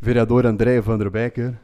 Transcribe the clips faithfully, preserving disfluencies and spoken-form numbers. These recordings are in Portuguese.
Vereador André Evandro Becker.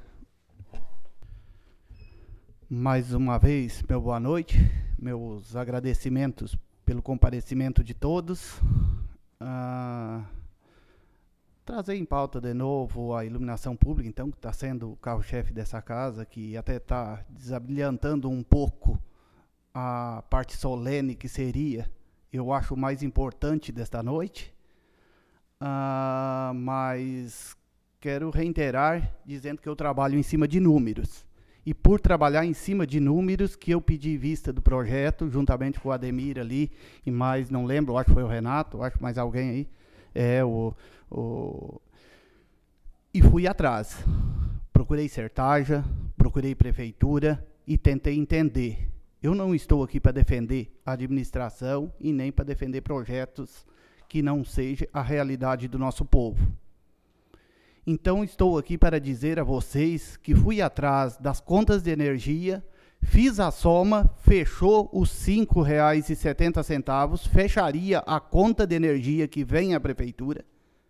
Mais uma vez, meu boa noite, meus agradecimentos pelo comparecimento de todos. Ah, trazer em pauta de novo a iluminação pública, então, que está sendo o carro-chefe dessa casa, que até está desabrilhantando um pouco a parte solene que seria, eu acho, o mais importante desta noite. Ah, mas quero reiterar dizendo que eu trabalho em cima de números. E por trabalhar em cima de números que eu pedi vista do projeto, juntamente com o Ademir ali, e mais, não lembro, acho que foi o Renato, acho que mais alguém aí, é, o, o... e fui atrás. Procurei Sertaja, procurei Prefeitura e tentei entender. Eu não estou aqui para defender a administração e nem para defender projetos que não seja a realidade do nosso povo. Então, estou aqui para dizer a vocês que fui atrás das contas de energia, fiz a soma, fechou os cinco reais e setenta centavos, fecharia a conta de energia que vem à prefeitura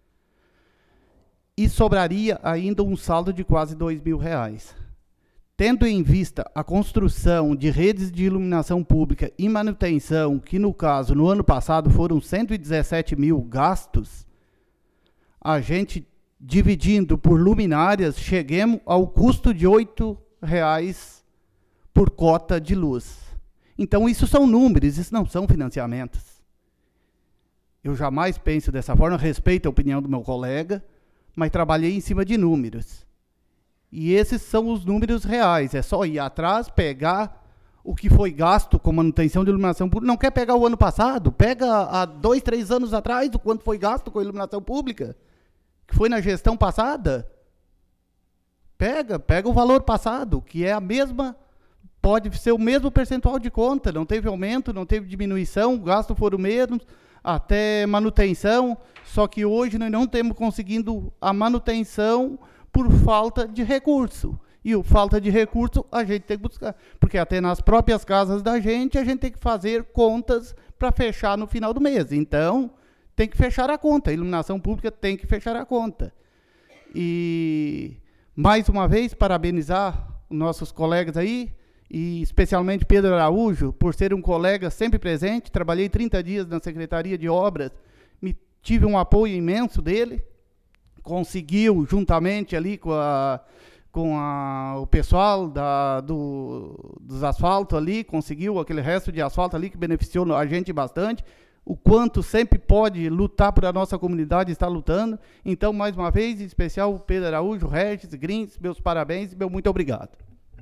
e sobraria ainda um saldo de quase dois mil reais. Tendo em vista a construção de redes de iluminação pública e manutenção, que no caso, no ano passado, foram cento e dezessete mil gastos, a gente, dividindo por luminárias, cheguemos ao custo de oito reais por cota de luz. Então, isso são números, isso não são financiamentos. Eu jamais penso dessa forma, respeito a opinião do meu colega, mas trabalhei em cima de números. E esses são os números reais. É só ir atrás, pegar o que foi gasto com manutenção de iluminação pública. Não quer pegar o ano passado? Pega há dois, três anos atrás o quanto foi gasto com iluminação pública, que foi na gestão passada. Pega, pega o valor passado, que é a mesma, pode ser o mesmo percentual de conta. Não teve aumento, não teve diminuição, o gasto foram menos, até manutenção. Só que hoje nós não temos conseguindo a manutenção por falta de recurso. E o falta de recurso a gente tem que buscar. Porque até nas próprias casas da gente, a gente tem que fazer contas para fechar no final do mês. Então, tem que fechar a conta. A iluminação pública tem que fechar a conta. E, mais uma vez, parabenizar os nossos colegas aí, e especialmente Pedro Araújo, por ser um colega sempre presente. Trabalhei trinta dias na Secretaria de Obras, me, tive um apoio imenso dele. Conseguiu, juntamente ali com, a, com a, o pessoal da, do, dos asfaltos ali, conseguiu aquele resto de asfalto ali que beneficiou a gente bastante. O quanto sempre pode lutar por a nossa comunidade, está lutando. Então, mais uma vez, em especial o Pedro Araújo, Regis, Grins, meus parabéns e meu muito obrigado.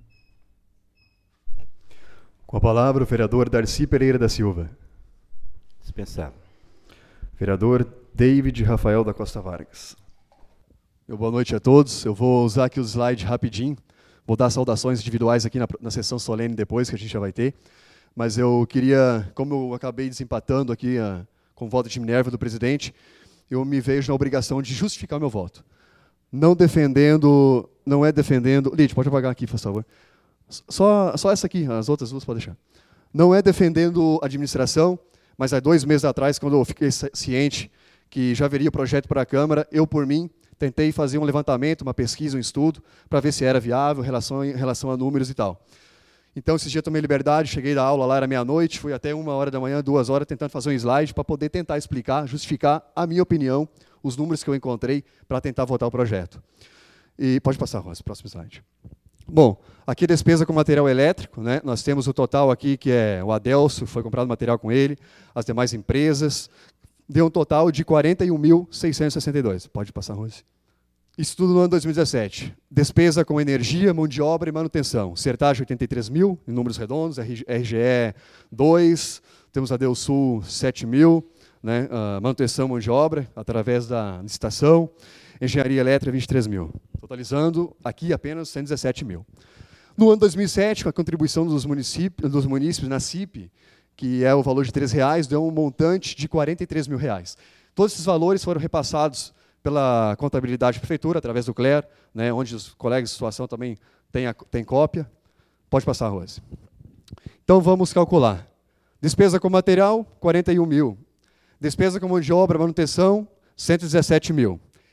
Com a palavra, o vereador Darcy Pereira da Silva. Dispensado. Vereador David Rafael da Costa Vargas. Meu boa noite a todos. Eu vou usar aqui o slide rapidinho. Vou dar saudações individuais aqui na, na sessão solene depois, que a gente já vai ter. Mas eu queria, como eu acabei desempatando aqui a, com o voto de Minerva do presidente, eu me vejo na obrigação de justificar meu voto. Não defendendo, não é defendendo... Lide, pode apagar aqui, por favor. Só, só essa aqui, as outras duas pode deixar. Não é defendendo a administração, mas há dois meses atrás, quando eu fiquei ciente que já haveria projeto para a Câmara, eu, por mim, tentei fazer um levantamento, uma pesquisa, um estudo, para ver se era viável em relação, em relação a números e tal. Então, esse dia tomei liberdade, cheguei da aula lá, era meia-noite, fui até uma hora da manhã, duas horas, tentando fazer um slide para poder tentar explicar, justificar a minha opinião, os números que eu encontrei, para tentar votar o projeto. E pode passar, Rosa, próximo slide. Bom, aqui despesa com material elétrico, né? Nós temos o total aqui, que é o Adelso, foi comprado material com ele, as demais empresas, deu um total de quarenta e um mil seiscentos e sessenta e dois. Pode passar, Rose. Isso tudo no ano dois mil e dezessete. Despesa com energia, mão de obra e manutenção. Sertaje, oitenta e três mil, em números redondos, R G E, dois, temos a Delsul, sete mil, né? uh, manutenção, mão de obra, através da licitação, engenharia elétrica, vinte e três mil. Totalizando aqui apenas cento e dezessete mil. No ano dois mil e sete, com a contribuição dos municípios, dos municípios na C I P, que é o valor de três reais, deu um montante de quarenta e três mil reais. Todos esses valores foram repassados pela contabilidade da prefeitura, através do C L E R, né, onde os colegas de situação também têm, a, têm cópia. Pode passar, Rose. Então, vamos calcular. Despesa com material, quarenta e um mil. Despesa com mão de obra, manutenção, cento e dezessete mil.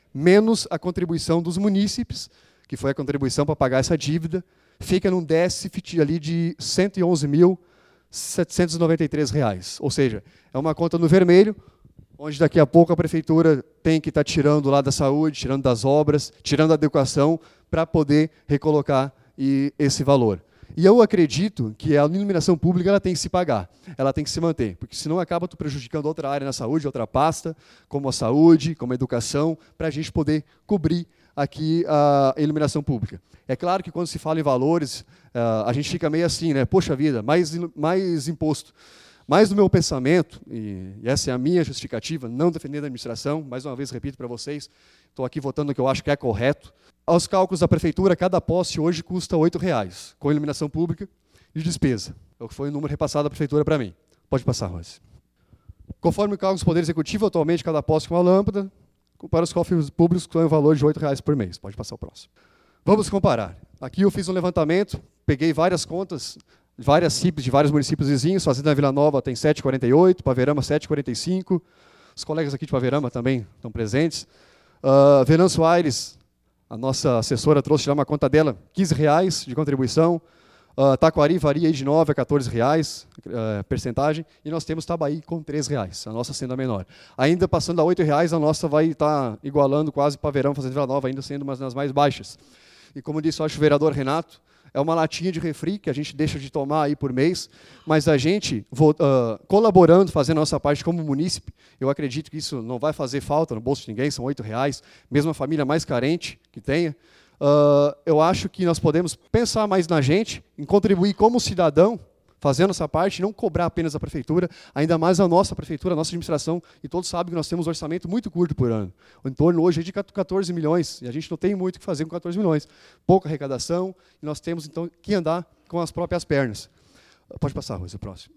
menos a contribuição dos munícipes, que foi a contribuição para pagar essa dívida, fica num déficit ali de cento e onze mil setecentos e noventa e três reais. Ou seja, é uma conta no vermelho, onde daqui a pouco a prefeitura tem que estar tirando lá da saúde, tirando das obras, tirando da educação, para poder recolocar e, esse valor. E eu acredito que a iluminação pública ela tem que se pagar, ela tem que se manter, porque senão acaba tu prejudicando outra área na saúde, outra pasta, como a saúde, como a educação, para a gente poder cobrir aqui a iluminação pública. É claro que quando se fala em valores, a gente fica meio assim, né? Poxa vida, mais, mais imposto. Mas no meu pensamento, e essa é a minha justificativa, não defendendo a administração, mais uma vez repito para vocês, estou aqui votando o que eu acho que é correto. Aos cálculos da prefeitura, cada poste hoje custa oito reais, com iluminação pública e despesa. É o que foi o número repassado da prefeitura para mim. Pode passar, Rose. Conforme o cálculo do Poder Executivo, atualmente cada poste com uma lâmpada, para os cofres públicos tem um valor de oito reais por mês. Pode passar o próximo. Vamos comparar. Aqui eu fiz um levantamento, peguei várias contas, várias C I Ps de vários municípios vizinhos. Fazenda Vila Nova tem sete reais e quarenta e oito centavos, Paverama sete reais e quarenta e cinco centavos. Os colegas aqui de Paverama também estão presentes. Uh, Venâncio Aires, a nossa assessora trouxe lá uma conta dela, quinze reais de contribuição. Uh, Taquari varia de nove a quatorze reais, uh, percentagem, e nós temos Tabaí com três reais, a nossa sendo a menor. Ainda passando a oito reais, a nossa vai estar tá igualando quase para Verão, Fazenda Vila Nova, ainda sendo uma das mais baixas. E como disse, eu acho o vereador Renato, é uma latinha de refri que a gente deixa de tomar aí por mês, mas a gente, uh, colaborando, fazendo a nossa parte como munícipe, eu acredito que isso não vai fazer falta no bolso de ninguém, são oito reais, mesmo a família mais carente que tenha. Uh, eu acho que nós podemos pensar mais na gente, em contribuir como cidadão, fazendo essa parte, não cobrar apenas a prefeitura, ainda mais a nossa prefeitura, a nossa administração, e todos sabem que nós temos um orçamento muito curto por ano. O entorno hoje é de quatorze milhões, e a gente não tem muito o que fazer com quatorze milhões. Pouca arrecadação, e nós temos então que andar com as próprias pernas. Pode passar, Rosa, o próximo.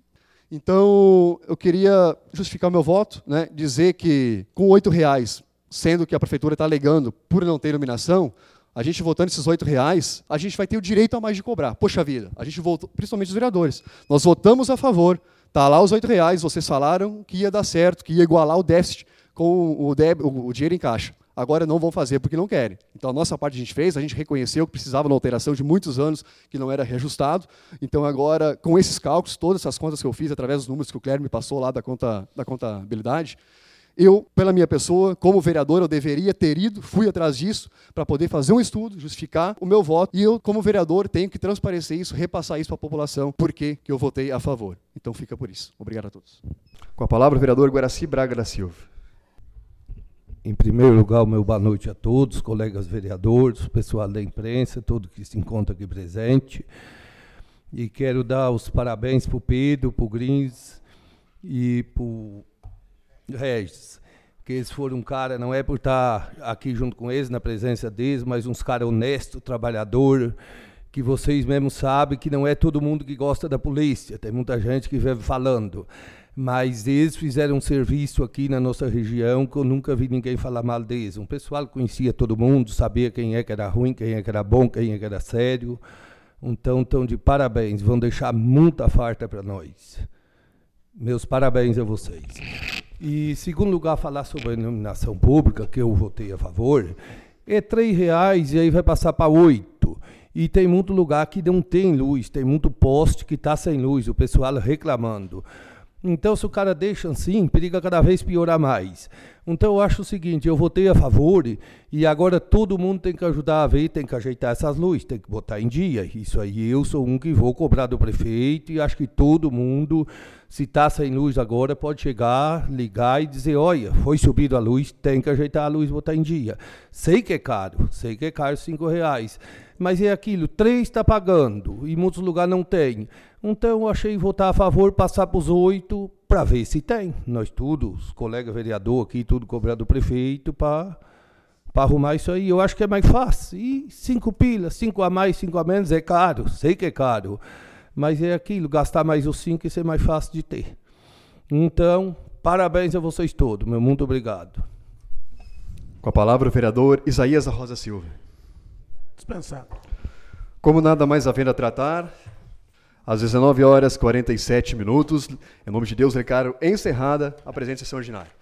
Então, eu queria justificar o meu voto, né, dizer que com oito reais, sendo que a prefeitura está alegando por não ter iluminação, a gente votando esses oito reais, a gente vai ter o direito a mais de cobrar. Poxa vida, a gente votou, principalmente os vereadores, nós votamos a favor, está lá os oito reais, vocês falaram que ia dar certo, que ia igualar o déficit com o, débito, o dinheiro em caixa. Agora não vão fazer porque não querem. Então a nossa parte a gente fez, a gente reconheceu que precisava de uma alteração de muitos anos, que não era reajustado. Então agora, com esses cálculos, todas essas contas que eu fiz, através dos números que o Clério me passou lá da, conta, da contabilidade, eu, pela minha pessoa, como vereador, eu deveria ter ido, fui atrás disso, para poder fazer um estudo, justificar o meu voto, e eu, como vereador, tenho que transparecer isso, repassar isso para a população, porque que eu votei a favor. Então fica por isso. Obrigado a todos. Com a palavra, o vereador Guaraci Braga da Silva. Em primeiro lugar, o meu boa noite a todos, colegas vereadores, pessoal da imprensa, todo que se encontra aqui presente. E quero dar os parabéns para o Pedro, para o Grins e para o Regis, que eles foram um cara, não é por estar aqui junto com eles, na presença deles, mas uns caras honestos, trabalhador, que vocês mesmos sabem que não é todo mundo que gosta da polícia, tem muita gente que vive falando, mas eles fizeram um serviço aqui na nossa região que eu nunca vi ninguém falar mal deles. Um pessoal que conhecia todo mundo, sabia quem é que era ruim, quem é que era bom, quem é que era sério. Então, então de parabéns, vão deixar muita farta para nós. Meus parabéns a vocês. E, segundo lugar, falar sobre a iluminação pública, que eu votei a favor, é três reais e aí vai passar para oito. E tem muito lugar que não tem luz, tem muito poste que está sem luz, o pessoal reclamando. Então, se o cara deixa assim, periga cada vez piorar mais. Então, eu acho o seguinte, eu votei a favor e agora todo mundo tem que ajudar a ver, tem que ajeitar essas luzes, tem que botar em dia. Isso aí, eu sou um que vou cobrar do prefeito e acho que todo mundo, se está sem luz agora, pode chegar, ligar e dizer, olha, foi subido a luz, tem que ajeitar a luz e botar em dia. Sei que é caro, sei que é caro cinco reais, mas é aquilo, três está pagando e muitos lugares não tem. Então, eu achei votar a favor, passar para os oito, para ver se tem. Nós todos, os colegas vereador aqui, tudo cobrar do prefeito, para arrumar isso aí. Eu acho que é mais fácil. E cinco pilas, cinco a mais, cinco a menos, é caro. Sei que é caro. Mas é aquilo, gastar mais os cinco e ser mais fácil de ter. Então, parabéns a vocês todos. Meu muito obrigado. Com a palavra, o vereador Isaías da Rosa Silva. Dispensado. Como nada mais havendo a tratar, às dezenove horas e quarenta e sete minutos, em nome de Deus, declaro encerrada a presente sessão ordinária.